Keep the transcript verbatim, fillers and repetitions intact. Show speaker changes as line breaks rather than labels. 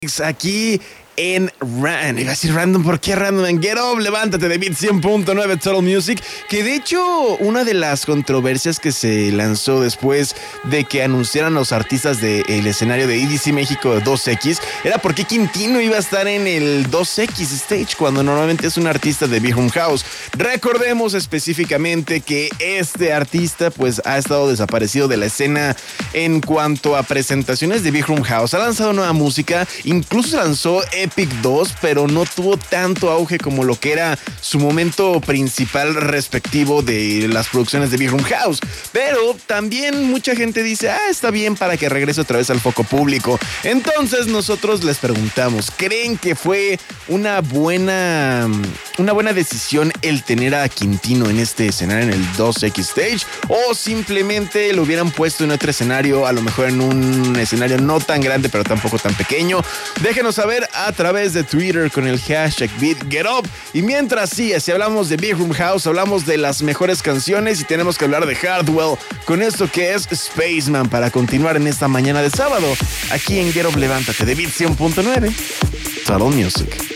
Aquí en Ran, iba a decir random, ¿por qué random? En Get Up, levántate de Beat cien punto nueve Total Music, que de hecho una de las controversias que se lanzó después de que anunciaran los artistas del escenario de E D C México dos X era por qué Quintino iba a estar en el dos X Stage cuando normalmente es un artista de Big Room House. Recordemos específicamente que este artista pues ha estado desaparecido de la escena en cuanto a presentaciones de Big Room House. Ha lanzado nueva música, incluso lanzó Epic dos, pero no tuvo tanto auge como lo que era su momento principal respectivo de las producciones de Big Room House. Pero también mucha gente dice, ah, está bien para que regrese otra vez al foco público. Entonces nosotros les preguntamos, ¿creen que fue una buena, una buena decisión el tener a Quintino en este escenario, en el dos X Stage? ¿O simplemente lo hubieran puesto en otro escenario, a lo mejor en un escenario no tan grande, pero tampoco tan pequeño? Déjenos saber a través de Twitter con el hashtag BeatGetUp. Y mientras sí, si hablamos de Big Room House, hablamos de las mejores canciones y tenemos que hablar de Hardwell con esto que es Spaceman para continuar en esta mañana de sábado aquí en Get Up, levántate de Beat cien punto nueve Total Music.